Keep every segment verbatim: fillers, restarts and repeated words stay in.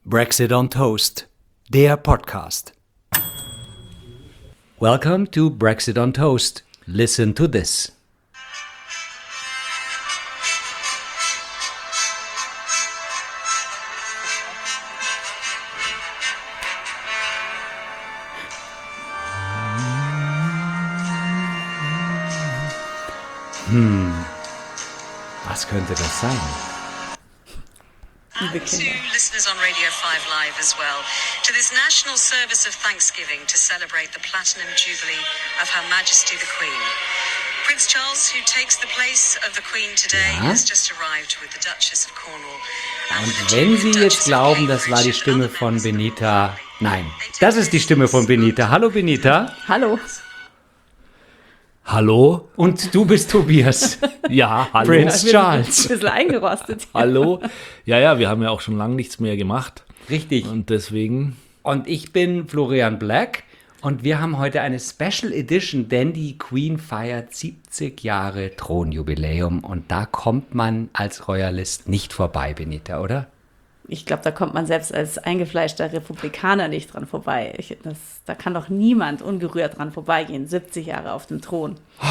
Brexit on Toast, der Podcast. Welcome to Brexit on Toast. Listen to this. Hm, was könnte das sein? And to listeners on Radio five Live as well, to this national service of Thanksgiving to celebrate the Platinum Jubilee of Her Majesty the Queen. Prince Charles, who takes the place of the Queen today, Ja? has just arrived with the Duchess of Cornwall. Und wenn Sie jetzt glauben, das war die Stimme von Benita, nein, das ist die Stimme von Benita. Hallo Benita. Hallo. Hallo? Und du bist Tobias. Ja, hallo. Prince Wir Charles. sind ein bisschen eingerostet. Hallo? Ja, ja, wir haben ja auch schon lange nichts mehr gemacht. Richtig. Und deswegen. Und ich bin Florian Black und wir haben heute eine Special Edition, denn die Queen feiert siebzig Jahre Thronjubiläum und da kommt man als Royalist nicht vorbei, Benita, oder? Ich glaube, da kommt man selbst als eingefleischter Republikaner nicht dran vorbei. Ich, das, da kann doch niemand ungerührt dran vorbeigehen. siebzig Jahre auf dem Thron.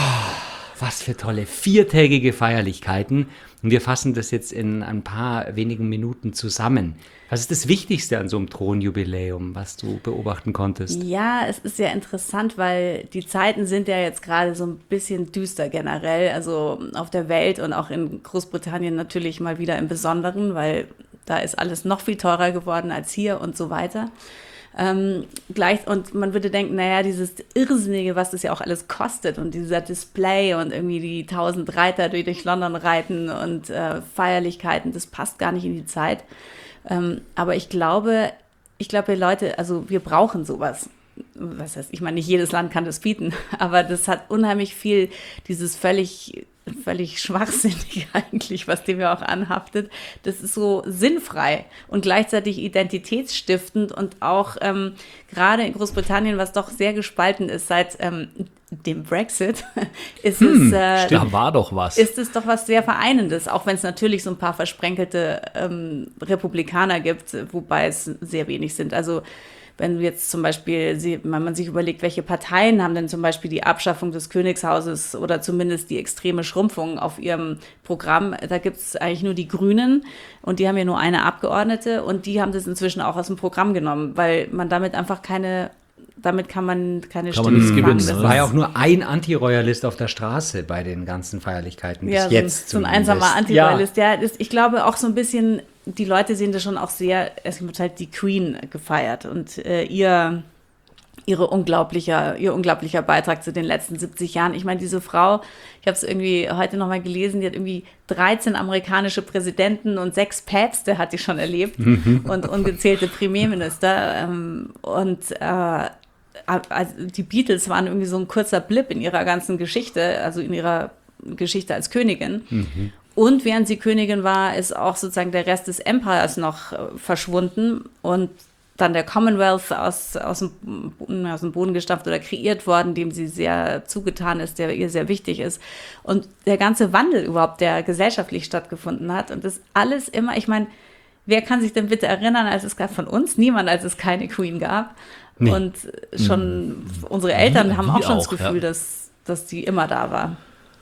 Was für tolle viertägige Feierlichkeiten. Und wir fassen das jetzt in ein paar wenigen Minuten zusammen. Was ist das Wichtigste an so einem Thronjubiläum, was du beobachten konntest? Ja, es ist ja interessant, weil die Zeiten sind ja jetzt gerade so ein bisschen düster generell. Also auf der Welt und auch in Großbritannien natürlich mal wieder im Besonderen, weil da ist alles noch viel teurer geworden als hier und so weiter. Ähm, gleich, und man würde denken, naja, dieses Irrsinnige, was das ja auch alles kostet und dieser Display und irgendwie die tausend Reiter, die durch London reiten und äh, Feierlichkeiten, das passt gar nicht in die Zeit. Ähm, aber ich glaube, ich glaube, wir Leute, also wir brauchen sowas. Was heißt, ich meine, nicht jedes Land kann das bieten, aber das hat unheimlich viel, dieses völlig völlig schwachsinnig eigentlich, was dem ja auch anhaftet. Das ist so sinnfrei und gleichzeitig identitätsstiftend und auch ähm, gerade in Großbritannien, was doch sehr gespalten ist seit ähm, dem Brexit, ist, Hm, es, äh, da war doch was. ist es doch was sehr Vereinendes, auch wenn es natürlich so ein paar versprenkelte ähm, Republikaner gibt, wobei es sehr wenig sind. Also wenn jetzt zum Beispiel, wenn man sich überlegt, welche Parteien haben denn zum Beispiel die Abschaffung des Königshauses oder zumindest die extreme Schrumpfung auf ihrem Programm, da gibt es eigentlich nur die Grünen und die haben ja nur eine Abgeordnete und die haben das inzwischen auch aus dem Programm genommen, weil man damit einfach keine, damit kann man keine Kann man Stimmen nichts fangen. gewinnen, Das Es ne? war ist- ja auch nur ein Anti-Royalist auf der Straße bei den ganzen Feierlichkeiten bis Ja, so, jetzt. so ein zumindest. einsamer Antiroyalist. Ja, das, ich glaube auch so ein bisschen, die Leute sehen das schon auch sehr, es wird halt die Queen gefeiert und äh, ihr, ihre unglaublicher, ihr unglaublicher Beitrag zu den letzten siebzig Jahren. Ich meine, diese Frau, ich habe es irgendwie heute nochmal gelesen, die hat irgendwie dreizehn amerikanische Präsidenten und sechs Päpste hat die schon erlebt und ungezählte Premierminister ähm, und äh, also die Beatles waren irgendwie so ein kurzer Blip in ihrer ganzen Geschichte, also in ihrer Geschichte als Königin. Mhm. Und während sie Königin war, ist auch sozusagen der Rest des Empires noch äh, verschwunden und dann der Commonwealth aus, aus, dem, aus dem Boden gestampft oder kreiert worden, dem sie sehr zugetan ist, der ihr sehr wichtig ist. Und der ganze Wandel überhaupt, der gesellschaftlich stattgefunden hat und das alles immer, ich meine, wer kann sich denn bitte erinnern, als es gab von uns? Niemand, als es keine Queen gab. Nee. Und schon mhm. unsere Eltern Wie- haben wie auch schon das auch, Gefühl, ja. dass, dass die immer da war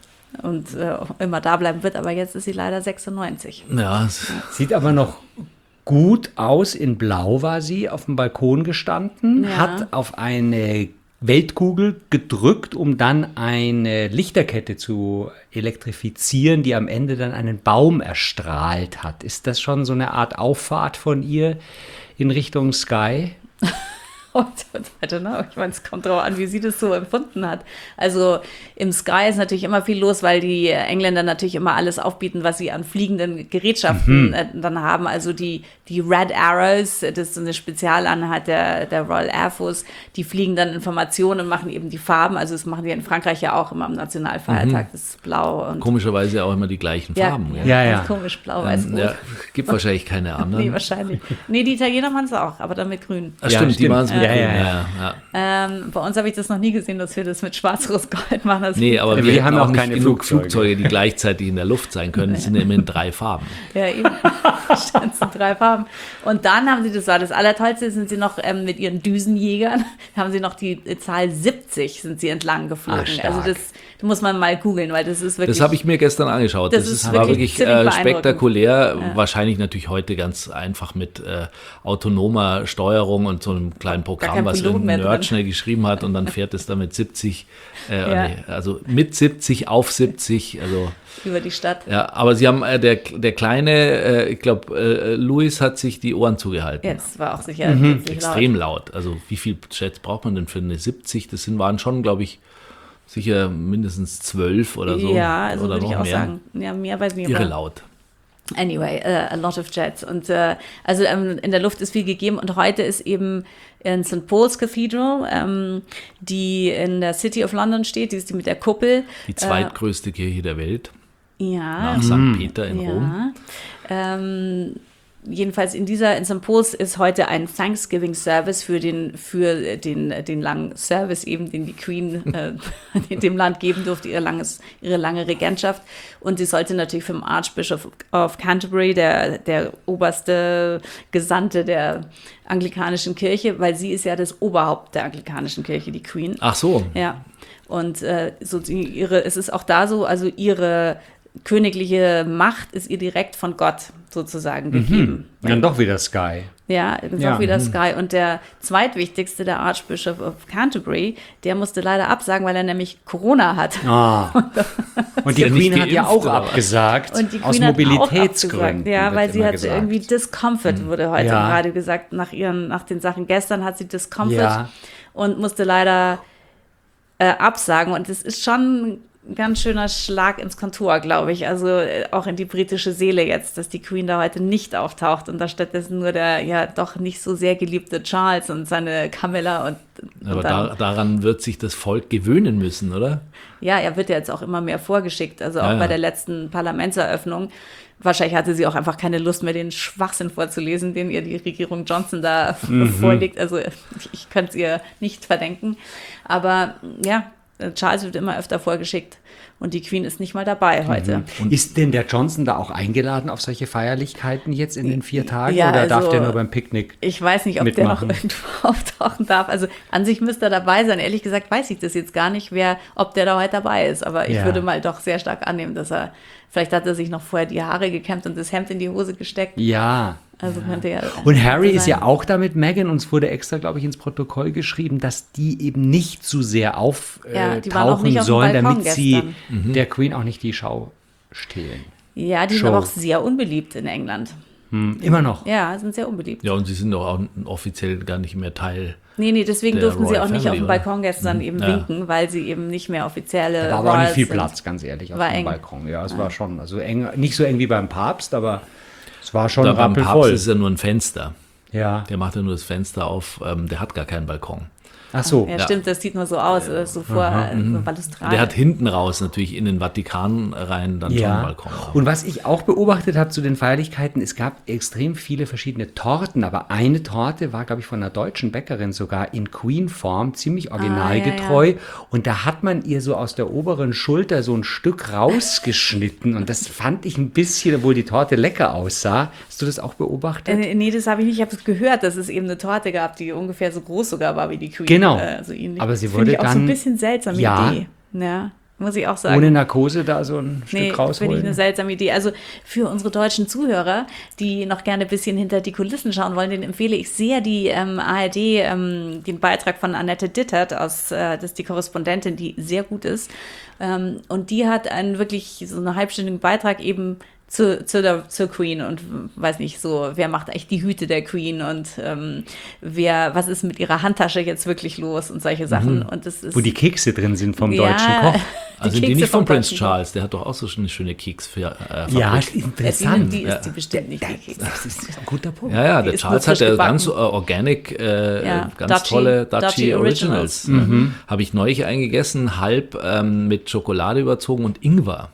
und äh, immer da bleiben wird. Aber jetzt ist sie leider sechsundneunzig. Ja, es- Sieht aber noch gut aus. In Blau war sie auf dem Balkon gestanden, Ja. hat auf eine Weltkugel gedrückt, um dann eine Lichterkette zu elektrifizieren, die am Ende dann einen Baum erstrahlt hat. Ist das schon so eine Art Auffahrt von ihr in Richtung Sky? Und, I don't know, ich meine, es kommt darauf an, wie sie das so empfunden hat. Also im Sky ist natürlich immer viel los, weil die Engländer natürlich immer alles aufbieten, was sie an fliegenden Gerätschaften Mhm. äh, dann haben. Also die, die Red Arrows, das ist so eine Spezialeinheit der, der Royal Air Force, die fliegen dann Informationen und machen eben die Farben. Also das machen die in Frankreich ja auch immer am Nationalfeiertag, das ist blau. Und komischerweise auch immer die gleichen ja, Farben. ja, Ja. Ja, ganz ja. komisch, blau, weiß, Ähm, rot. ja, gibt wahrscheinlich keine anderen. Nee, wahrscheinlich. Nee, die Italiener machen es auch, aber dann mit grün. Ach, Ja, stimmt, die stimmt. machen es mit ne? Ja, ja, ja. Ja, ja. Ähm, bei uns habe ich das noch nie gesehen, dass wir das mit Schwarz-Rot-Gold machen. Das Nee, aber Wir wir, haben haben auch auch nicht keine genug Flugzeuge. Flugzeuge, die gleichzeitig in der Luft sein können. Das sind ja immer in drei Farben. Ja, eben. Stand in drei Farben. Und dann haben sie, das war das Allertollste, sind sie noch ähm, mit ihren Düsenjägern, haben sie noch die äh, Zahl siebzig sind sie entlang geflogen. Ah, stark. also das, das muss man mal googeln, weil das ist wirklich... Das habe ich mir gestern angeschaut. Das Das, ist ist, wirklich war wirklich ziemlich äh, beeindruckend. spektakulär. Wahrscheinlich natürlich heute ganz einfach mit äh, autonomer Steuerung und so einem kleinen kein Programm, was Pilot ein mehr Nerd drin. schnell geschrieben hat, und dann fährt es da mit siebzig, äh, Ja. nee, also mit siebzig auf siebzig, also über die Stadt. ja, aber sie haben, äh, der, der kleine, äh, ich glaube, äh, Louis hat sich die Ohren zugehalten. Ja, das war auch sicher wirklich Extrem laut. laut. Also wie viel Jets braucht man denn für eine siebzig? Das sind, waren schon, glaube ich, sicher mindestens zwölf oder so. Ja, also oder würde ich noch auch mehr. sagen. Ja, mehr weiß ich nicht. Irre aber- laut. Anyway, uh, a lot of jets. Und uh, also ähm, in der Luft ist viel gegeben. Und heute ist eben in Saint Paul's Cathedral, ähm, die in der City of London steht, die ist die mit der Kuppel. Die zweitgrößte Kirche der Welt, Ja, nach Sankt Peter in ja. Rom. Ähm, jedenfalls in dieser, in Saint Paul's ist heute ein Thanksgiving Service für den, für den, den langen Service eben, den die Queen äh, in dem Land geben durfte, ihr langes, ihre lange Regentschaft. Und sie sollte natürlich vom Archbishop of Canterbury, der, der oberste Gesandte der anglikanischen Kirche, weil sie ist ja das Oberhaupt der anglikanischen Kirche, die Queen. Ach so. Ja, und äh, so die, ihre, es ist auch da so, also ihre königliche Macht ist ihr direkt von Gott sozusagen gegeben. Dann doch wieder Sky. Ja, das ist Ja. auch wieder Sky. Und der zweitwichtigste, der Archbishop of Canterbury, der musste leider absagen, weil er nämlich Corona hat. Ah. Und die ja nicht Queen hat ja geimpft, auch oder was? abgesagt, Und die aus Queen hat auch Mobilitätsgründen. abgesagt. Ja, wird weil sie immer hat gesagt. irgendwie Discomfort, wurde heute Ja. im Radio gesagt, nach ihren, nach den Sachen gestern hat sie Discomfort Ja. und musste leider äh, absagen. Und das ist schon ein ganz schöner Schlag ins Kontor, glaube ich. Also äh, auch in die britische Seele jetzt, dass die Queen da heute nicht auftaucht und da stattdessen nur der ja doch nicht so sehr geliebte Charles und seine Camilla und, und Aber dann, da, daran wird sich das Volk gewöhnen müssen, oder? ja, er wird ja jetzt auch immer mehr vorgeschickt, also auch Ja, ja. bei der letzten Parlamentseröffnung. Wahrscheinlich hatte sie auch einfach keine Lust mehr, den Schwachsinn vorzulesen, den ihr die Regierung Johnson da Mhm. vorlegt. Also ich, ich könnte es ihr nicht verdenken. Aber ja, Charles wird immer öfter vorgeschickt und die Queen ist nicht mal dabei heute. Ist denn der Johnson da auch eingeladen auf solche Feierlichkeiten jetzt in den vier Tagen? Ja, oder darf also- der nur beim Picknick? Ich weiß nicht, ob Mitmachen. der noch irgendwo auftauchen darf. Also an sich müsste er dabei sein. Ehrlich gesagt weiß ich das jetzt gar nicht, wer, ob der da heute dabei ist. Aber ich Ja. würde mal doch sehr stark annehmen, dass er, vielleicht hat er sich noch vorher die Haare gekämmt und das Hemd in die Hose gesteckt. Ja. Also könnte ja. Und Harry sein. ist ja auch da mit Meghan. Uns wurde extra, glaube ich, ins Protokoll geschrieben, dass die eben nicht zu sehr Ja, die waren auch auftauchen nicht auf dem sollen, Balkon damit sie gestern. der Queen auch nicht die Schau stehlen. Ja, die sind Show. aber auch sehr unbeliebt in England. Hm, immer noch. Ja, sind sehr unbeliebt. Ja, und sie sind doch auch offiziell gar nicht mehr Teil. Nee, nee, deswegen Der durften sie Royal auch nicht Family, auf dem oder? Balkon gestern eben Ja. winken, weil sie eben nicht mehr offizielle Da war aber auch nicht Royals viel sind. Platz, ganz ehrlich, auf War dem eng. Balkon. Ja, es war schon, also eng, nicht so eng wie beim Papst, aber es war schon Da beim Papst rappelvoll. ist es ja nur ein Fenster. Ja. Der macht ja nur das Fenster auf, ähm, der hat gar keinen Balkon. Ach so. Ja, stimmt, das sieht nur so aus, äh, so vor äh, so Balustrade. Der hat hinten raus natürlich in den Vatikan rein dann schon einen Ja, Balkon. und was ich auch beobachtet habe zu den Feierlichkeiten, es gab extrem viele verschiedene Torten, aber eine Torte war, glaube ich, von einer deutschen Bäckerin sogar in Queen-Form, ziemlich originalgetreu. ja, ja. Und da hat man ihr so aus der oberen Schulter so ein Stück rausgeschnitten. Und das fand ich ein bisschen, obwohl die Torte lecker aussah. Hast du das auch beobachtet? Äh, nee, das habe ich nicht. Ich habe gehört, dass es eben eine Torte gab, die ungefähr so groß sogar war wie die Queen. Genau. Äh, so ähnlich. Aber sie Finde wurde ich auch so ein dann- bisschen seltsame Ja. Idee. Ja, muss ich auch sagen. Ohne Narkose da so ein Nee, Stück finde ich rausholen? eine seltsame Idee. Also für unsere deutschen Zuhörer, die noch gerne ein bisschen hinter die Kulissen schauen wollen, den empfehle ich sehr die ähm, A R D, ähm, den Beitrag von Annette Dittert, aus, äh, das ist die Korrespondentin, die sehr gut ist. Ähm, und die hat einen wirklich so einen halbstündigen Beitrag eben zu, zu der, zur Queen und weiß nicht, so, wer macht eigentlich die Hüte der Queen und ähm, wer, was ist mit ihrer Handtasche jetzt wirklich los und solche Sachen. Und das ist, Wo die Kekse drin sind vom Ja, deutschen Koch. Also die Kekse nicht von vom Prince deutschen Charles, der hat doch auch so eine schöne Keksfabrik. Ja, Ja, interessant. die, die ist Ja. die bestimmt nicht, die Kekse. Das ist ein guter Punkt. Ja, ja, Die der ist Charles nur hat ja frisch ganz äh, gebacken. organic, äh, Ja, ganz Duchy- tolle Duchy, Duchy Originals. Originals. Mhm. Habe ich neulich eingegessen, halb ähm, mit Schokolade überzogen und Ingwer.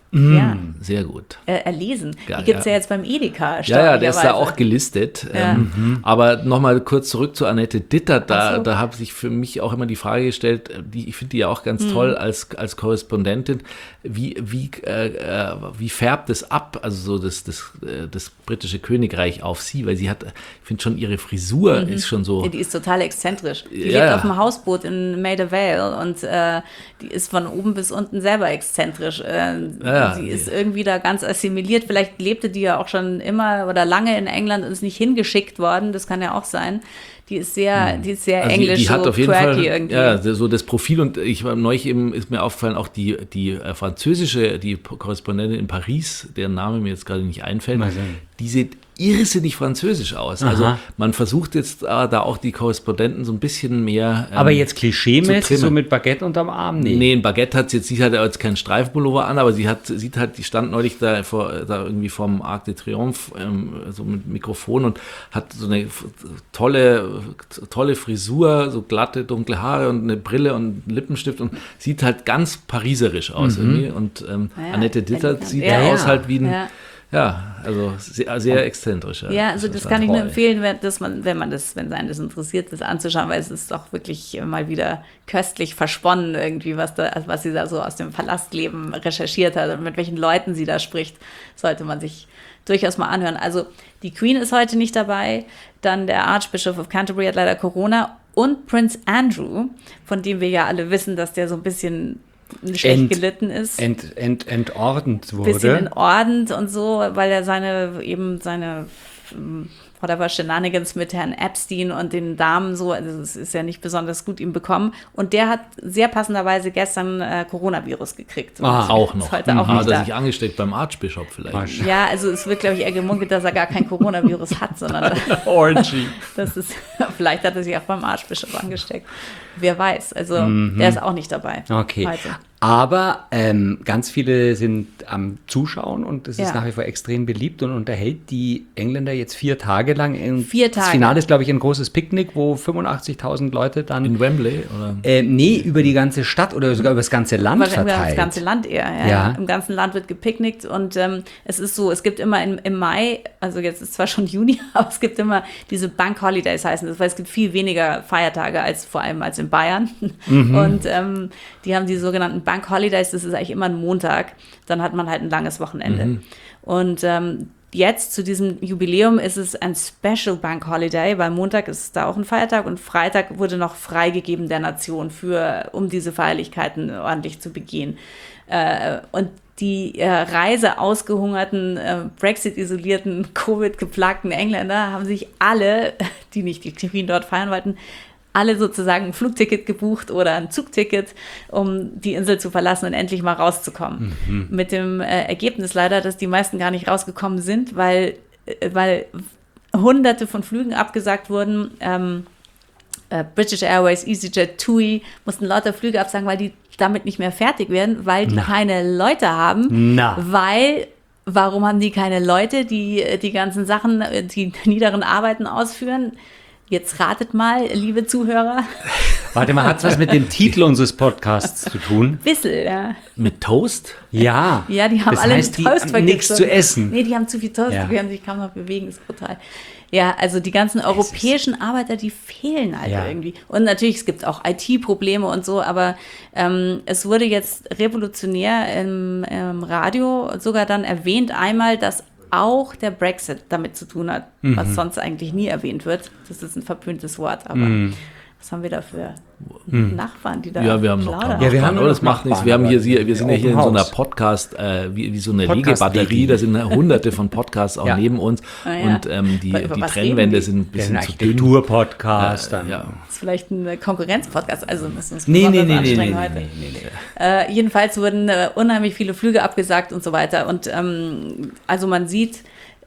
Ja. Sehr gut. Äh, erlesen. Ja, Die gibt es ja. ja jetzt beim Edeka. Ja, ja, der ist da erstaunlicherweise. auch gelistet. Ja. Ähm, Mhm. Aber nochmal kurz zurück zu Annette Ditter. Da, Ach so. da habe sich für mich auch immer die Frage gestellt, die, ich finde die ja auch ganz Mhm. toll als, als Korrespondentin, wie, wie, äh, äh, wie färbt es ab, also so das, das, äh, das britische Königreich auf sie, weil sie hat, ich finde schon ihre Frisur ist schon so. Ja, die ist total exzentrisch. Die Ja, lebt ja. auf dem Hausboot in Maida Vale und äh, die ist von oben bis unten selber exzentrisch. Äh, Ja, sie die- ist irgendwie da ganz assimiliert. Vielleicht lebte die ja auch schon immer oder lange in England und ist nicht hingeschickt worden. Das kann ja auch sein. Die ist sehr, die ist sehr Also die- englisch, die hat so auf jeden quirky Fall irgendwie. ja, so das Profil und ich war neulich eben, ist mir aufgefallen, auch die, die äh, französische, die Korrespondentin in Paris, deren Name mir jetzt gerade nicht einfällt, Mal sehen. die sieht irrsinnig französisch aus. Also Aha. man versucht jetzt äh, da auch die Korrespondenten so ein bisschen mehr ähm, Aber jetzt zu klischeemäßig, trimmen. so mit Baguette unterm Arm? Nee. Nee, ein Baguette hat sie jetzt, sie hat ja jetzt keinen Streifenpullover an, aber sie hat, sieht halt, die stand neulich da, vor, da irgendwie vorm Arc de Triomphe, ähm, so mit Mikrofon und hat so eine f- tolle, tolle Frisur, so glatte, dunkle Haare und eine Brille und einen Lippenstift und sieht halt ganz pariserisch aus irgendwie. Und ähm, Ja, Annette Ditter elegant. sieht Ja, ja ja. aus halt wie ein, Ja. ja, also sehr, sehr exzentrisch. Ja, also das ist kann ich nur toll. empfehlen, wenn, dass man, wenn man das, wenn einen das interessiert, das anzuschauen, weil es ist doch wirklich mal wieder köstlich versponnen irgendwie, was da, also was sie da so aus dem Palastleben recherchiert hat und mit welchen Leuten sie da spricht, sollte man sich durchaus mal anhören. Also die Queen ist heute nicht dabei, dann der Archbishop of Canterbury hat leider Corona und Prince Andrew, von dem wir ja alle wissen, dass der so ein bisschen schlecht Ent- gelitten ist. Ent, ent, entordnet Bisschen in wurde. Ordnung und so, weil er seine eben seine ähm, whatever Shenanigans mit Herrn Epstein und den Damen so, also es ist ja nicht besonders gut ihm bekommen. Und der hat sehr passenderweise gestern äh, Coronavirus gekriegt. Und Ah, ist Auch noch. heute auch Hat nicht er da. sich angesteckt beim Archbishop vielleicht. Arsch. Ja, also es wird, glaube ich, eher gemunkelt, dass er gar kein Coronavirus hat, sondern Orgy. das ist, vielleicht hat er sich auch beim Archbishop angesteckt. Wer weiß. Also Mhm. der ist auch nicht dabei. Okay. Heute. Aber ähm, ganz viele sind am Zuschauen und es ist Ja. nach wie vor extrem beliebt und unterhält die Engländer jetzt vier Tage lang. In, Vier Das Tage. Finale ist, glaube ich, ein großes Picknick, wo fünfundachtzigtausend Leute dann, In Wembley? Oder? äh, nee, über die ganze Stadt oder sogar über das ganze Land Wahrscheinlich über verteilt. das ganze Land eher. Ja. Ja. Im ganzen Land wird gepicknickt und ähm, es ist so, es gibt immer im, im Mai, also jetzt ist zwar schon Juni, aber es gibt immer diese Bank Holidays heißen das, weil es gibt viel weniger Feiertage als vor allem als in Bayern. Und ähm, die haben die sogenannten Bank Holidays, das ist eigentlich immer ein Montag, dann hat man halt ein langes Wochenende. Und ähm, jetzt zu diesem Jubiläum ist es ein Special Bank Holiday, weil Montag ist da auch ein Feiertag und Freitag wurde noch freigegeben der Nation, für, um diese Feierlichkeiten ordentlich zu begehen. Äh, und die äh, Reise ausgehungerten, äh, Brexit-isolierten, Covid-geplagten Engländer haben sich alle, die nicht die Queen dort feiern wollten, alle sozusagen ein Flugticket gebucht oder ein Zugticket, um die Insel zu verlassen und endlich mal rauszukommen. Mhm. Mit dem äh, Ergebnis leider, dass die meisten gar nicht rausgekommen sind, weil, äh, weil hunderte von Flügen abgesagt wurden. Ähm, äh, British Airways, EasyJet, TUI mussten lauter Flüge absagen, weil die damit nicht mehr fertig werden, weil die Na. keine Leute haben, Na. weil... Warum haben die keine Leute, die äh, die ganzen Sachen, äh, die niederen Arbeiten ausführen? Jetzt ratet mal, liebe Zuhörer. Warte mal, hat es was mit dem Titel unseres Podcasts zu tun? Wissel, ja. Mit Toast? Ja. Ja, die haben das alle heißt, einen Toast die vergessen. nichts zu essen. Nee, die haben zu viel Toast, Ja. die können sich kaum noch bewegen, ist brutal. Ja, also die ganzen europäischen Arbeiter, die fehlen halt Ja. irgendwie. Und natürlich, es gibt auch I T-Probleme und so, aber ähm, es wurde jetzt revolutionär im, im Radio sogar dann erwähnt einmal, dass auch der Brexit damit zu tun hat, Mhm. was sonst eigentlich nie erwähnt wird. Das ist ein verpöntes Wort, aber was haben wir da für Nachbarn, die da Mhm. Ja, wir haben noch plaudern? keine Ja, wir Nachbarn, haben aber das noch macht nichts. Nachbarn, Wir haben hier, aber sie- wir sind ja Open hier in so einer House. Podcast, äh, wie, wie so eine Podcast-W G. Legebatterie, da sind hunderte von Podcasts auch Ja. neben uns Ah, ja. und ähm, die, Aber über die was Trennwände reden die? sind ein Der bisschen zu dünn. Architektur-Podcast. Äh, dann. ja. Das ist vielleicht ein Konkurrenzpodcast, also müssen wir uns Nee, nee, besonders nee, nee, nee, anstrengen nee, heute. nee, nee, nee. Äh, jedenfalls wurden äh, unheimlich viele Flüge abgesagt und so weiter. Und ähm, also man sieht,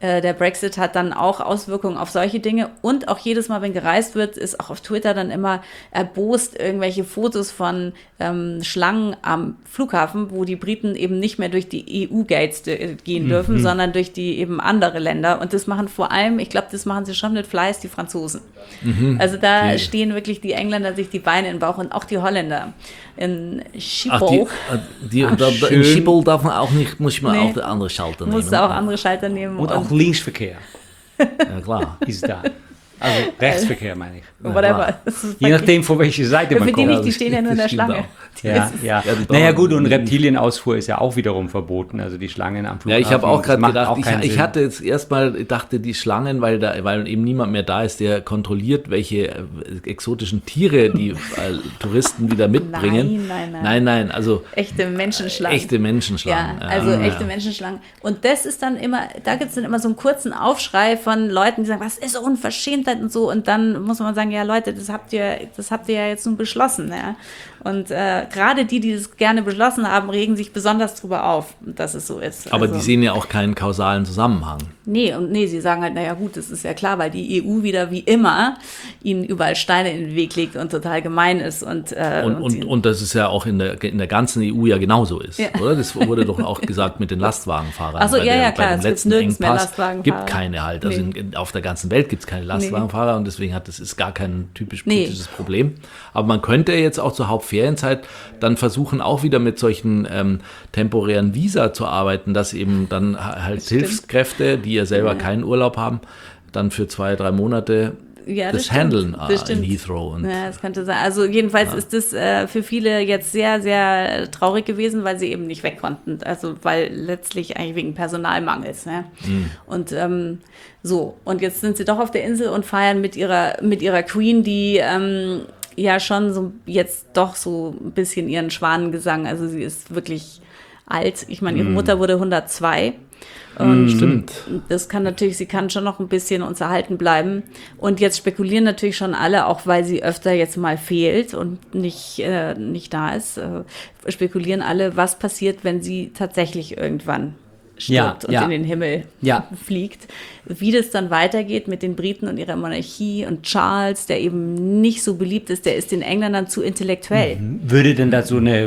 Der Brexit hat dann auch Auswirkungen auf solche Dinge und auch jedes Mal, wenn gereist wird, ist auch auf Twitter dann immer erbost irgendwelche Fotos von ähm, Schlangen am Flughafen, wo die Briten eben nicht mehr durch die E U-Gates gehen dürfen, mhm. sondern durch die eben andere Länder. Und das machen vor allem, ich glaube, das machen sie schon mit Fleiß, die Franzosen. Mhm. Also da die. stehen wirklich die Engländer sich die Beine in den Bauch und auch die Holländer. In Schiphol. Ach, die, die, Ach, da, da, in Schiphol darf man auch nicht, muss man nee. auch andere Schalter nehmen. Muss auch andere Schalter nehmen. Und, und auch Linksverkehr. Ja, klar. Ist da. Also Rechtsverkehr meine ich. Whatever. Je nachdem, von welcher Seite man Für die kommt. nicht, die stehen ja nur in der Schlange. Ja, ja. ja naja gut, und Reptilienausfuhr ist ja auch wiederum verboten, also die Schlangen am Flughafen. Ja, ich habe auch gerade gedacht, auch ich, ich hatte jetzt erstmal, dachte die Schlangen, weil da, weil eben niemand mehr da ist, der kontrolliert, welche äh, exotischen Tiere die äh, Touristen wieder mitbringen. Nein, nein, nein. Nein, nein, also echte Menschenschlangen. Echte Menschenschlangen. Ja, also ja. echte Menschenschlangen. Und das ist dann immer, da gibt es dann immer so einen kurzen Aufschrei von Leuten, die sagen, was ist so Unverschämtheit und so, und dann muss man sagen, ja Leute, das habt ihr, das habt ihr ja jetzt nun beschlossen, ja. Und äh, gerade die, die das gerne beschlossen haben, regen sich besonders drüber auf, dass es so ist. Aber also, die sehen ja auch keinen kausalen Zusammenhang. Nee, und nee, sie sagen halt, naja gut, das ist ja klar, weil die E U wieder wie immer ihnen überall Steine in den Weg legt und total gemein ist. Und, äh, und, und, und, und das ist ja auch in der, in der ganzen E U ja genauso ist, ja. oder? Das wurde doch auch gesagt mit den Lastwagenfahrern. Ach so, ja, der, ja, klar, bei dem es letzten gibt nirgends mehr Engpass Lastwagenfahrer. Gibt keine halt. Also nee. in, auf der ganzen Welt gibt es keine Lastwagenfahrer nee. und deswegen hat das ist gar kein typisch nee. britisches Problem. Aber man könnte jetzt auch zur Hauptferienzeit dann versuchen, auch wieder mit solchen ähm, temporären Visa zu arbeiten, dass eben dann halt das Hilfskräfte, die ja selber ja. keinen Urlaub haben, dann für zwei, drei Monate ja, das, das handeln das in Heathrow. Und ja, das könnte sein. Also jedenfalls ja. ist das äh, für viele jetzt sehr, sehr traurig gewesen, weil sie eben nicht weg konnten. Also weil letztlich eigentlich wegen Personalmangels. Ne? Mhm. Und ähm, so, und jetzt sind sie doch auf der Insel und feiern mit ihrer, mit ihrer Queen, die ähm, ja schon so jetzt doch so ein bisschen ihren Schwanengesang, also sie ist wirklich alt. Ich meine, ihre mm. Mutter wurde hundertzwei. Und Stimmt. Das kann natürlich, sie kann schon noch ein bisschen uns erhalten bleiben. Und jetzt spekulieren natürlich schon alle, auch weil sie öfter jetzt mal fehlt und nicht, äh, nicht da ist, äh, spekulieren alle, was passiert, wenn sie tatsächlich irgendwann stirbt ja, und ja. in den Himmel ja. fliegt. Wie das dann weitergeht mit den Briten und ihrer Monarchie und Charles, der eben nicht so beliebt ist, der ist den Engländern zu intellektuell. Mhm. Würde denn da so eine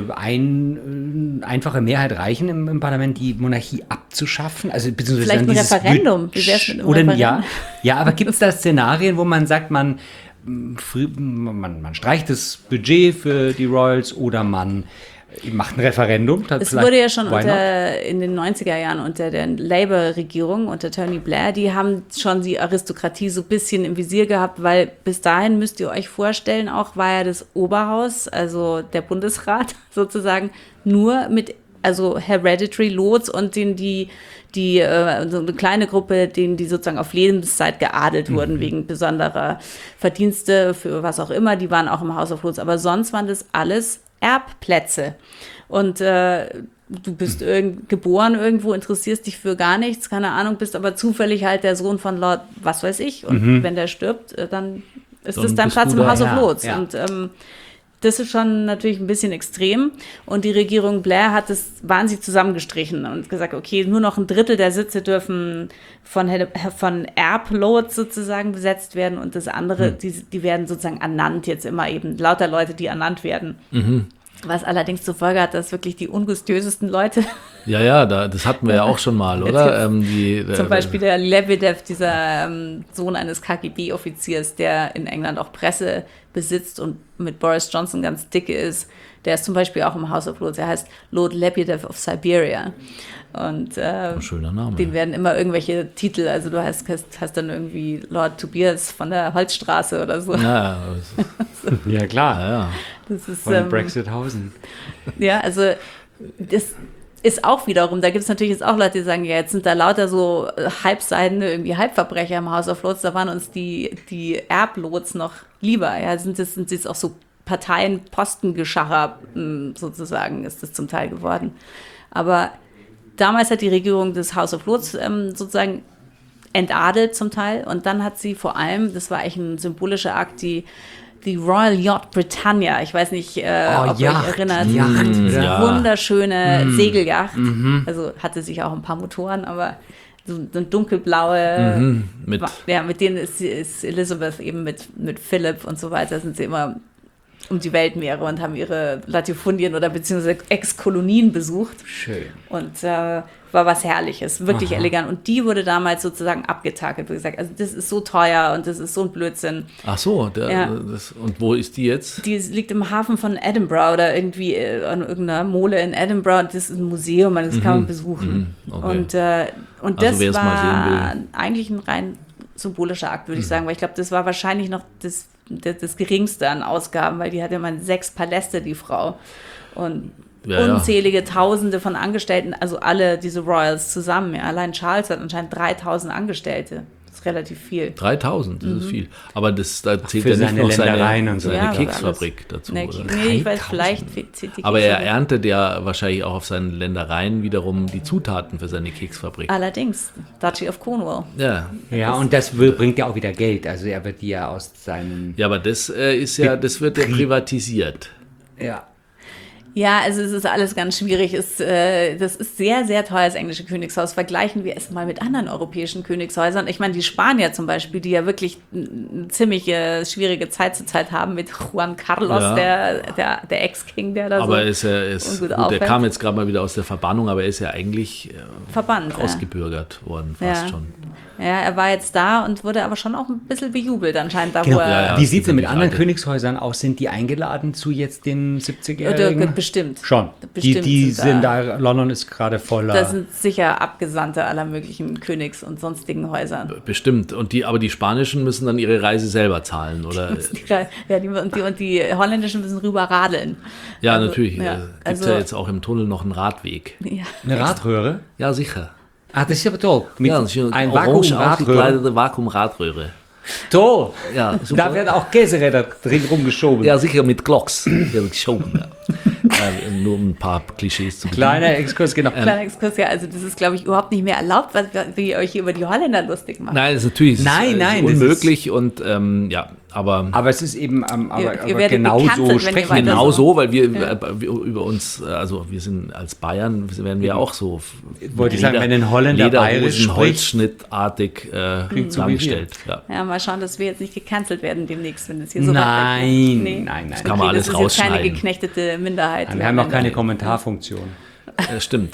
ein, einfache Mehrheit reichen im, im Parlament, die Monarchie abzuschaffen? Also beziehungsweise vielleicht ein Referendum. Wie wär's mit einem oder, Referendum? Ja, ja, aber gibt es da Szenarien, wo man sagt, man, man, man streicht das Budget für die Royals oder man macht ein Referendum. Es wurde ja schon unter, in den neunziger Jahren unter der Labour-Regierung, unter Tony Blair, die haben schon die Aristokratie so ein bisschen im Visier gehabt, weil bis dahin müsst ihr euch vorstellen, auch war ja das Oberhaus, also der Bundesrat sozusagen, nur mit also Hereditary Lords und den, die, die äh, so eine kleine Gruppe, denen die sozusagen auf Lebenszeit geadelt wurden, mhm. wegen besonderer Verdienste für was auch immer, die waren auch im House of Lords, aber sonst waren das alles Erbplätze. Und äh, du bist irgend, geboren irgendwo, interessierst dich für gar nichts, keine Ahnung, bist aber zufällig halt der Sohn von Lord, was weiß ich. Und mhm. wenn der stirbt, dann ist dann das dein Platz im House of Lords. Ja, ja. Und ähm, das ist schon natürlich ein bisschen extrem. Und die Regierung Blair hat das wahnsinnig zusammengestrichen und gesagt, okay, nur noch ein Drittel der Sitze dürfen von, von Erblords sozusagen besetzt werden und das andere, mhm. die, die werden sozusagen ernannt jetzt immer eben, lauter Leute, die ernannt werden. Mhm. Was allerdings zur Folge hat, dass wirklich die ungustiösesten Leute. Ja, ja, da, das hatten wir ja auch schon mal, oder? Ähm, die, Zum Beispiel der Lebedev, dieser ähm, Sohn eines K G B-Offiziers, der in England auch Presse besitzt und mit Boris Johnson ganz dicke ist. Der ist zum Beispiel auch im House of Lords. Er heißt Lord Lebedev of Siberia. Und äh, schöner Name. Den werden immer irgendwelche Titel, also du hast, hast, hast dann irgendwie Lord Tobias von der Holzstraße oder so. Ja, so. Ja klar. Ja, ja. Das ist, von ähm, Brexithausen. Ja, also das ist auch wiederum, da gibt es natürlich jetzt auch Leute, die sagen, ja, jetzt sind da lauter so halbseidene, irgendwie Halbverbrecher im House of Lords, da waren uns die, die Erblots noch lieber. Ja, sind das sind jetzt auch so Parteien, Postengeschacher sozusagen, ist das zum Teil geworden. Aber damals hat die Regierung des House of Lords ähm, sozusagen entadelt zum Teil und dann hat sie vor allem, das war eigentlich ein symbolischer Akt, die die Royal Yacht Britannia, ich weiß nicht, äh, oh, ob ihr euch erinnert, Yacht. diese Ja. wunderschöne mm. Segelyacht, Mhm. also hatte sich auch ein paar Motoren, aber so, so dunkelblaue, Mhm, mit- ja, mit denen ist, ist Elizabeth eben mit, mit Philipp und so weiter, sind sie immer um die Weltmeere und haben ihre Latifundien oder beziehungsweise Ex-Kolonien besucht. Schön. Und äh, war was Herrliches, wirklich Aha. elegant. Und die wurde damals sozusagen abgetakelt, wie gesagt, also das ist so teuer und das ist so ein Blödsinn. Ach so, der, Ja. das, und wo ist die jetzt? Die liegt im Hafen von Edinburgh oder irgendwie äh, an irgendeiner Mole in Edinburgh. Das ist ein Museum, das kann man besuchen. Mhm, okay. Und, äh, und Also das wer es mal war sehen eigentlich ein rein symbolischer Akt, Mhm. würde ich sagen, weil ich glaube, das war wahrscheinlich noch das, das, das geringste an Ausgaben, weil die hatte man sechs Paläste, die Frau. Und Ja, ja. unzählige Tausende von Angestellten, also alle diese Royals zusammen. Ja. Allein Charles hat anscheinend dreitausend Angestellte. Das ist relativ viel. dreitausend, das Mhm. ist viel. Aber das, da zählt für ja nicht seine noch seine, Ländereien und so. seine Ja, aber Keksfabrik alles- dazu. Nee, oder? nee, ich weiß, dreitausend. vielleicht zählt die Aber er Keksfabrik. erntet ja wahrscheinlich auch auf seinen Ländereien wiederum die Zutaten für seine Keksfabrik. Allerdings, Duchy of Cornwall. Ja. Ja, und das will, bringt ja auch wieder Geld. Also er wird die ja aus seinen... Ja, aber das äh, ist ja, das wird ja privatisiert. Ja. Ja, also es ist alles ganz schwierig. Es, äh, das ist sehr, sehr teuer, das englische Königshaus. Vergleichen wir es mal mit anderen europäischen Königshäusern. Ich meine, die Spanier zum Beispiel, die ja wirklich eine ziemlich äh, schwierige Zeit zur Zeit haben mit Juan Carlos, Ja. der, der, der Ex-King, der da Aber so er ist ja, ist, ungut gut, der auffällt. kam jetzt gerade mal wieder aus der Verbannung, aber er ist ja eigentlich äh, verbannt. Ja. ausgebürgert worden, fast Ja. schon. ja, er war jetzt da und wurde aber schon auch ein bisschen bejubelt anscheinend. Da, Genau. wo er, Ja, ja. Wie sieht es denn mit die anderen Frage. Königshäusern aus? Sind die eingeladen zu jetzt den Oder siebzigjährigen? bestimmt. Schon. Bestimmt die die sind sind da- da, London ist gerade voller. Das sind sicher Abgesandte aller möglichen Königs- und sonstigen Häusern. Bestimmt. Und die, aber die Spanischen müssen dann ihre Reise selber zahlen, oder? Ja, die, und, die, und die Holländischen müssen rüber radeln. Ja, Also, natürlich. ja, Ja, Gibt also- ja jetzt auch im Tunnel noch einen Radweg. Ja. Eine Radröhre? Ja, sicher. Ah, das ist aber toll. Mit Ja, das ist ein orange Vakuum-Radröhre. ausgekleidete Vakuumradröhre. Toll. Ja, Da super. werden auch Käseräder drin rumgeschoben. Ja, sicher mit Glocks. Ja, geschoben, ja. äh, nur um ein paar Klischees zu bedienen. Kleiner Exkurs, genau. Kleiner Exkurs, ja, also das ist, glaube ich, überhaupt nicht mehr erlaubt, was, wie ihr euch hier über die Holländer lustig macht. Nein, das ist natürlich Nein, es ist, nein, äh, das unmöglich und ähm, ja, aber Aber es ist eben, ähm, aber, Ihr- ihr aber werdet genau gecancelt, so wenn ihr sprechen weiter wir genau so. so, weil wir, äh, wir über uns, äh, also wir sind als Bayern, werden wir auch so Wollte ich sagen, wenn ein Holländer bayerisch spricht, Holzschnittartig äh, Klingt so dargestellt. Ja. Ja, mal schauen, dass wir jetzt nicht gecancelt werden demnächst, wenn es hier so Nein, weit weg ist. nein, nein. kann man alles das ist jetzt keine rausschneiden. geknechtete Minderheit. die wir haben auch Holländer. keine Kommentarfunktion. Äh, stimmt.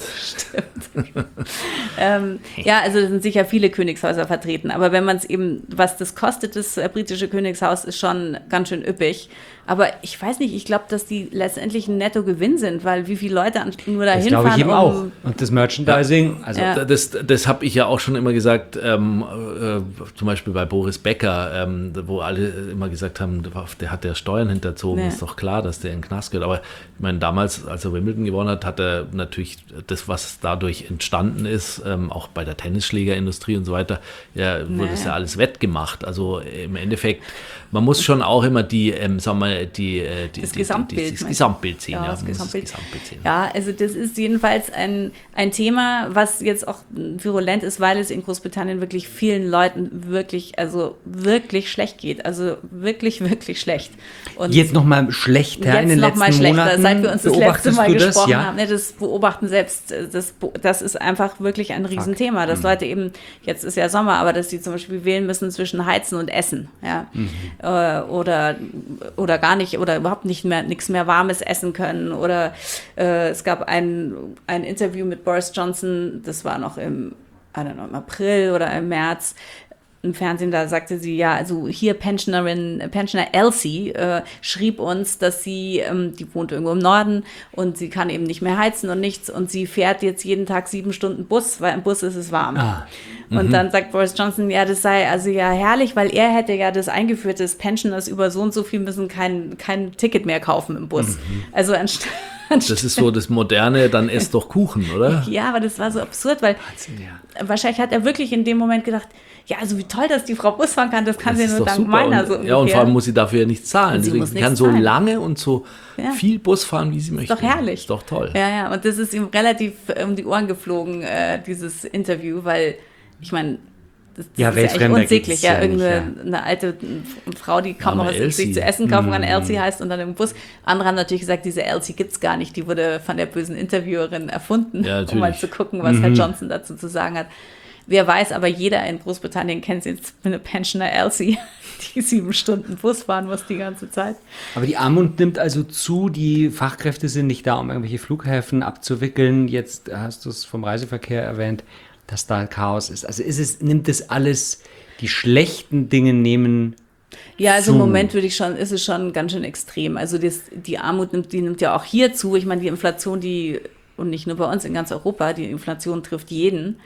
Ähm, ja, also es sind sicher viele Königshäuser vertreten, aber wenn man es eben, was das kostet, das äh, britische Königshaus, ist schon ganz schön üppig. Aber ich weiß nicht, ich glaube, dass die letztendlich ein Nettogewinn sind, weil wie viele Leute an- nur dahin Das glaube ich fahren, eben um, auch. Und das Merchandising, also Ja. Das, das habe ich ja auch schon immer gesagt, ähm, äh, zum Beispiel bei Boris Becker, ähm, wo alle immer gesagt haben, der hat der Steuern hinterzogen, Ja. ist doch klar, dass der in den Knast gehört. Aber ich meine, damals, als er Wimbledon gewonnen hat, hat er natürlich das, was dadurch entstanden ist, ähm, auch bei der Tennisschlägerindustrie und so weiter, ja, wurde das Naja. ja alles wettgemacht. Also im Endeffekt, man muss schon auch immer die, ähm, sagen wir, die, äh, die, Das die, Gesamtbild, die, das meinst du? Gesamtbild sehen. Ja, Ja, das man muss Gesamtbild. Gesamtbild sehen. Ja, also das ist jedenfalls ein, ein Thema, was jetzt auch virulent ist, weil es in Großbritannien wirklich vielen Leuten wirklich, also wirklich schlecht geht. Also wirklich, wirklich schlecht. Und jetzt nochmal schlechter in den noch mal letzten schlechter, Monaten. seit wir uns das letzte Beobachtest Mal du das? gesprochen Ja? haben. Ne, das beobachten selbst, das, be- das ist einfach wirklich ein Riesenthema, Mhm. dass Leute eben, jetzt ist ja Sommer, aber dass sie zum Beispiel wählen müssen zwischen Heizen und Essen. Ja? Mhm. Äh, oder, oder gar nicht, oder überhaupt nicht mehr, nichts mehr Warmes essen können. Oder äh, es gab ein, ein Interview mit Boris Johnson, das war noch im, I don't know, im April oder im März, im Fernsehen, da sagte sie, ja, also hier Pensionerin, Pensioner Elsie äh, schrieb uns, dass sie, ähm, die wohnt irgendwo im Norden und sie kann eben nicht mehr heizen und nichts und sie fährt jetzt jeden Tag sieben Stunden Bus, weil im Bus ist es warm. Ah. Und dann sagt Boris Johnson, ja, das sei also ja herrlich, weil er hätte ja das eingeführt, dass Pensioners über so und so viel müssen kein, kein Ticket mehr kaufen im Bus. Also anstatt Das ist so das Moderne, dann esst doch Kuchen, oder? ja, aber das war so absurd, weil wahrscheinlich hat er wirklich in dem Moment gedacht, ja, also wie toll, dass die Frau Bus fahren kann, das kann Das sie ist nur doch dank super. meiner Und, so ja, und ungefähr. vor allem muss sie dafür ja nichts zahlen. Sie Sie muss kann nichts so zahlen. lange und so Ja. viel Bus fahren, wie sie möchte. Ist doch herrlich. Ist doch toll. Ja, ja, und das ist ihm relativ äh, um die Ohren geflogen, äh, dieses Interview, weil, ich meine, das, das Ja, ist ja echt Weltfremder unsäglich. gibt's Ja, ja nicht, irgendeine eine alte Frau, die kaum noch Arme was sich Elsie. zu essen kaufen kann, Mm. Elsie heißt, und dann im Bus. Andere haben natürlich gesagt, diese Elsie gibt's gar nicht, die wurde von der bösen Interviewerin erfunden, Ja, um mal natürlich. zu gucken, was Mhm. Herr Johnson dazu zu sagen hat. Wer weiß, aber jeder in Großbritannien kennt jetzt eine Pensioner Elsie, die sieben Stunden Bus fahren muss die ganze Zeit. Aber die Armut nimmt also zu, die Fachkräfte sind nicht da, um irgendwelche Flughäfen abzuwickeln. Jetzt hast du es vom Reiseverkehr erwähnt, dass da Chaos ist. Also ist es, nimmt es alles, die schlechten Dinge nehmen Ja, also zu. im Moment würde ich schon, ist es schon ganz schön extrem. Also das, die Armut nimmt, die nimmt ja auch hier zu. Ich meine, die Inflation, die, und nicht nur bei uns, in ganz Europa, die Inflation trifft jeden.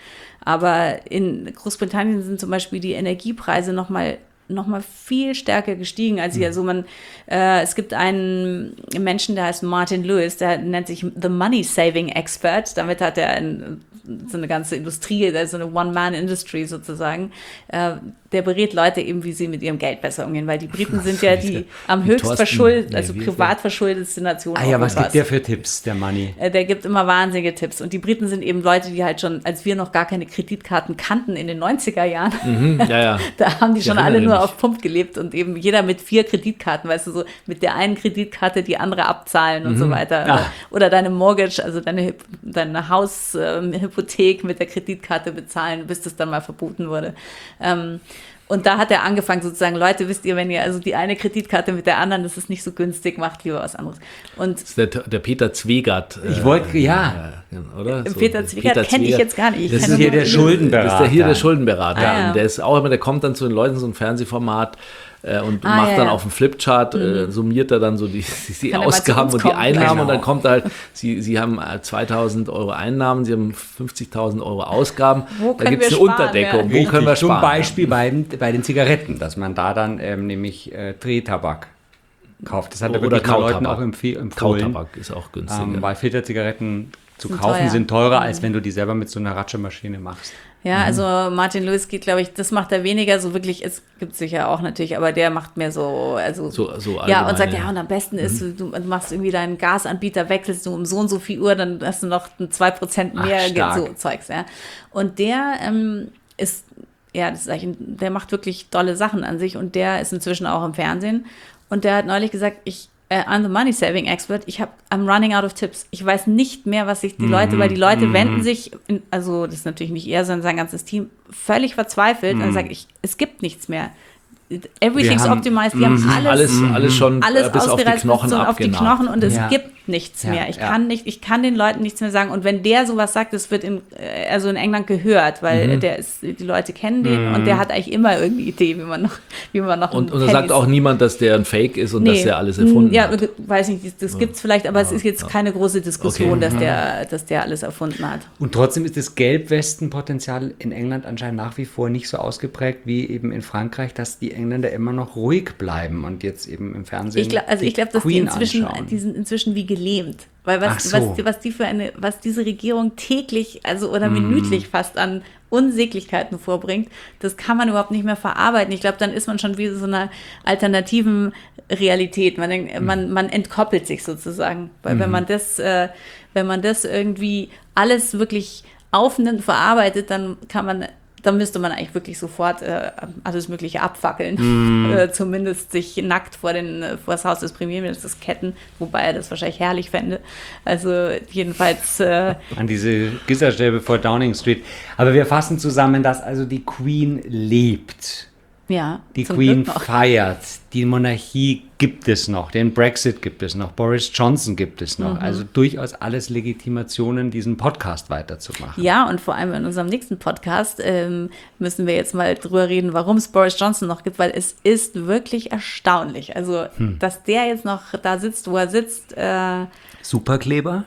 Aber in Großbritannien sind zum Beispiel die Energiepreise nochmal noch mal viel stärker gestiegen als hier. Also man, äh, es gibt einen Menschen, der heißt Martin Lewis, der nennt sich The Money Saving Expert. Damit hat er ein, so eine ganze Industrie, so eine One-Man-Industry sozusagen. Äh, der berät Leute eben, wie sie mit ihrem Geld besser umgehen, weil die Briten sind ja die am Die höchst Thorsten, verschuldet, nee, also wie ist privat der? verschuldetste Nation. Ah ja, was Europas. gibt der für Tipps, der Money? Äh, Der gibt immer wahnsinnige Tipps. Und die Briten sind eben Leute, die halt schon, als wir noch gar keine Kreditkarten kannten in den neunziger Jahren, Mhm, ja, ja. da haben die Ich schon erinnere alle nur mich. auf Pump gelebt und eben jeder mit vier Kreditkarten, weißt du, so mit der einen Kreditkarte die andere abzahlen und so weiter. Ah. Oder deine Mortgage, also deine, Hyp- deine Haushypothek mit der Kreditkarte bezahlen, bis das dann mal verboten wurde. Ähm, Und da hat er angefangen sozusagen, Leute, wisst ihr, wenn ihr also die eine Kreditkarte mit der anderen, das ist nicht so günstig, macht lieber was anderes. Und Das ist der, der Peter Zwegert. Ich äh, wollte, ja. äh, Oder? So, Peter Zwegert kenne ich jetzt gar nicht. Ich Das kenne ist hier nur- der Schuldenberater. Das ist der hier der Schuldenberater. Ah, ja. Und der ist auch immer, der kommt dann zu den Leuten so ein Fernsehformat äh, und Ah, macht ja, dann ja. auf dem Flipchart, äh, summiert er dann so die, die, die Kann er mal zu Ausgaben uns und die kommen? Einnahmen Genau. und dann kommt halt, sie, sie haben äh, zweitausend Euro Einnahmen, sie haben fünfzigtausend Euro Ausgaben. Wo da können gibt es wir eine sparen, Unterdeckung. ja. Wo können wir Zum sparen? Beispiel bei, den- bei den Zigaretten, dass man da dann ähm, nämlich äh, Drehtabak kauft. Das hat er Oder wirklich mal Leuten Kautabak. auch empf empfohlen, Kautabak ist auch günstiger. ähm, weil Filterzigaretten zu Sind kaufen teuer. sind teurer, als wenn du die selber mit so einer Ratschemaschine machst. Ja, also Martin Lewis geht, glaube ich, das macht er weniger, so wirklich, es gibt sicher auch natürlich, aber der macht mehr so, also So- so ja, und allgemeine- sagt, ja, und am besten ist, du, du machst irgendwie deinen Gasanbieter, wechselst du um so und so viel Uhr, dann hast du noch ein zwei Prozent Ach, mehr, stark. so Zeugs, ja. Und der ähm, ist, ja, das ist eigentlich, der macht wirklich tolle Sachen an sich und der ist inzwischen auch im Fernsehen und der hat neulich gesagt, ich Uh, I'm the money saving expert. Ich habe, I'm running out of tips. Ich weiß nicht mehr, was sich die Leute, weil die Leute wenden sich, in, also das ist natürlich nicht er, sondern sein ganzes Team, völlig verzweifelt und sagt, ich, es gibt nichts mehr. Everything's Wir haben- optimized. Die haben alles, alles, alles schon alles äh, bis auf die ausgereizt Knochen bis so auf die abgenagt. Knochen und es Ja. gibt nichts Ja, mehr. Ich ja. kann nicht, ich kann den Leuten nichts mehr sagen. Und wenn der sowas sagt, das wird in, äh, also in England gehört, weil Mhm. äh, der ist, die Leute kennen den und der hat eigentlich immer irgendeine Idee, wie man noch, wie man noch Und, ein und da sagt Handys- auch niemand, dass der ein Fake ist und dass Nee. der alles erfunden ja, hat. weiß nicht, das, das gibt es vielleicht, aber es ist jetzt keine große Diskussion, Okay. dass, der, dass der alles erfunden hat. Und trotzdem ist das Gelbwestenpotenzial in England anscheinend nach wie vor nicht so ausgeprägt wie eben in Frankreich, dass die Engländer immer noch ruhig bleiben und jetzt eben im Fernsehen Ich glaub, also die ich glaube, dass die Queen inzwischen, anschauen. die sind inzwischen wie gelähmt. Weil was, Ach so. was, was die für eine, was diese Regierung täglich, also oder Mm. minütlich fast an Unsäglichkeiten vorbringt, das kann man überhaupt nicht mehr verarbeiten. Ich glaube, dann ist man schon wie so einer alternativen Realität. Man, denkt, man, man entkoppelt sich sozusagen. Weil wenn man das, äh, wenn man das irgendwie alles wirklich aufnimmt, verarbeitet, dann kann man, dann müsste man eigentlich wirklich sofort äh, alles Mögliche abfackeln. Äh, zumindest sich nackt vor, den, äh, vor das Haus des Premierministers ketten, wobei er das wahrscheinlich herrlich fände. Also jedenfalls äh, An diese Gitterstäbe vor Downing Street. Aber wir fassen zusammen, dass also die Queen lebt. ja, Die zum Queen Glück noch. feiert, die Monarchie gibt es noch, den Brexit gibt es noch, Boris Johnson gibt es noch. Also durchaus alles Legitimationen, diesen Podcast weiterzumachen. Ja, und vor allem in unserem nächsten Podcast ähm, müssen wir jetzt mal drüber reden, warum es Boris Johnson noch gibt, weil es ist wirklich erstaunlich. Also, dass der jetzt noch da sitzt, wo er sitzt, äh, ja, Superkleber?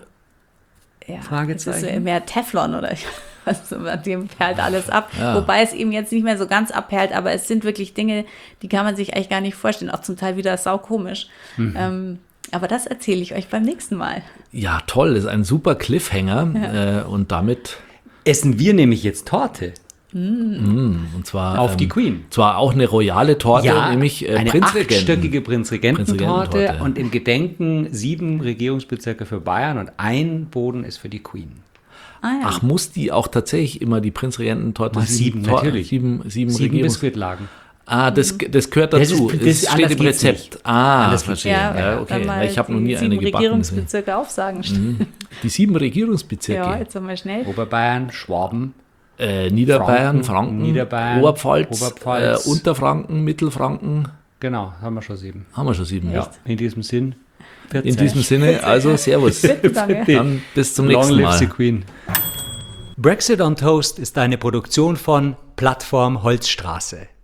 es Fragezeichen? ist mehr Teflon oder also, an dem perlt alles ab. Wobei es eben jetzt nicht mehr so ganz abperlt, aber es sind wirklich Dinge, die kann man sich eigentlich gar nicht vorstellen, auch zum Teil wieder saukomisch. Ähm, aber das erzähle ich euch beim nächsten Mal. Ja, toll, das ist ein super Cliffhanger äh, und damit, Essen wir nämlich jetzt Torte und zwar auf ähm, die Queen. zwar auch eine royale Torte, nämlich äh, eine Prinzregenten. achtstöckige Prinzregententorte Prinzregententorte. und im Gedenken sieben Regierungsbezirke für Bayern und ein Boden ist für die Queen. Ah, ja. Ach, muss die auch tatsächlich immer die Prinzregententorte Mal sieben, natürlich. Sieben, sieben, Sieben Regierungs- Biskuitlagen. Ah, das, das gehört Das dazu. ist- Das, das- anders steht im geht's Rezept. nicht. Ah, Anders verstehe. Ja, Ja, dann okay. mal Ich habe noch die nie sieben eine gebacken. gesehen. Regierungsbezirke aufsagen. Die sieben Regierungsbezirke. Ja, jetzt mal schnell. Oberbayern, Schwaben, Äh, Niederbayern, Franken, Franken, Niederbayern, Oberpfalz, Oberpfalz. Äh, Unterfranken, Mittelfranken. Genau, haben wir schon sieben. Haben wir schon sieben, ja. In diesem Sinn. In diesem Sinne, also Servus. Danke. Dann bis zum Long nächsten live the Mal. Queen. Brexit on Toast ist eine Produktion von Plattform Holzstraße.